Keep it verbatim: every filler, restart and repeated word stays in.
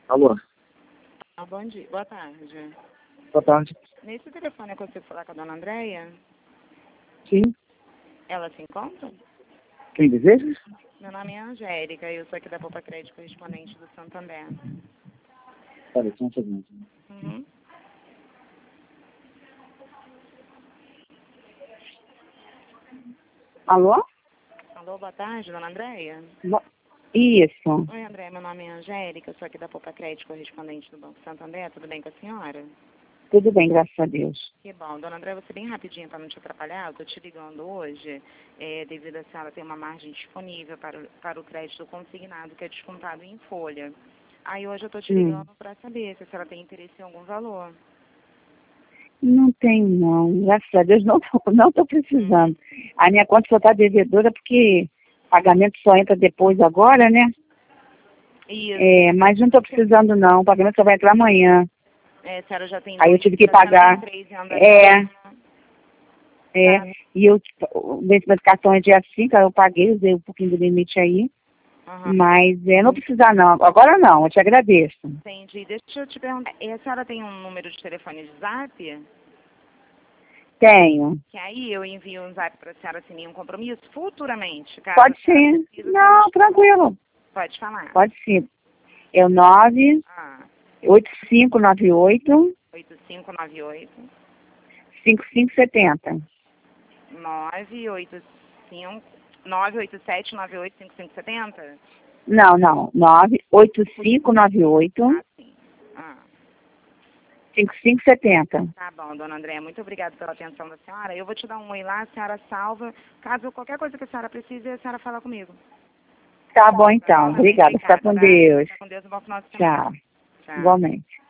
Alô? Ah, bom dia. Boa tarde. Boa tarde. Nesse telefone eu consigo falar com a dona Andréia? Sim. Ela se encontra? Quem deseja? Meu nome é Angélica e eu sou aqui da Poupa Crédito correspondente do Santander. Peraí, só um segundo. Uhum. Alô? Alô, boa tarde, dona Andréia? Bo- Isso. Oi, Andréia, meu nome é Angélica, eu sou aqui da Poupa Crédito correspondente do Banco Santander. Tudo bem com a senhora? Tudo bem, graças a Deus. Que bom. Dona Andréia, você bem rapidinho para não te atrapalhar, eu estou te ligando hoje é, devido a senhora ter uma margem disponível para o, para o crédito consignado, que é descontado em folha. Aí hoje eu estou te Hum. ligando para saber se a senhora tem interesse em algum valor. Não tenho, não. Graças a Deus, não tô, não tô precisando. A minha conta só está devedora porque pagamento só entra depois agora, né? Isso. É, mas não estou precisando, não. O pagamento só vai entrar amanhã. É, a senhora já tem Aí eu dois, tive que a senhora pagar. tem três em É, andamento. é. Tá. E eu, o vencimento do cartão é dia cinco, aí eu paguei, usei um pouquinho do limite aí. Aham. Mas é, não precisar, não. Agora não, eu te agradeço. Entendi. Deixa eu te perguntar. E a senhora tem um número de telefone de zap? Tenho. Que aí eu envio um zap para a senhora sem nenhum compromisso futuramente. Caso Pode a senhora ser. precise, a Não, senhora tranquilo. pode falar. Pode ser. É o nove Ah, oito cinco nove oito oito cinco nove oito, cinco cinco sete zero. nove oito cinco, nove oito sete nove oito cinco cinco sete zero? Não, não. nove oito cinco nove oito Ah, sim. Ah, cinco cinco sete zero. tá bom, dona Andréia. Muito obrigada pela atenção da senhora. Eu vou te dar um oi lá, a senhora salva. Caso qualquer coisa que a senhora precise, a senhora fala comigo. Tá bom, Tá então. bom? Obrigada. Fica Obrigada, com tá? Deus. Fica com Deus, um bom final de semana. Tchau. Tchau. Igualmente.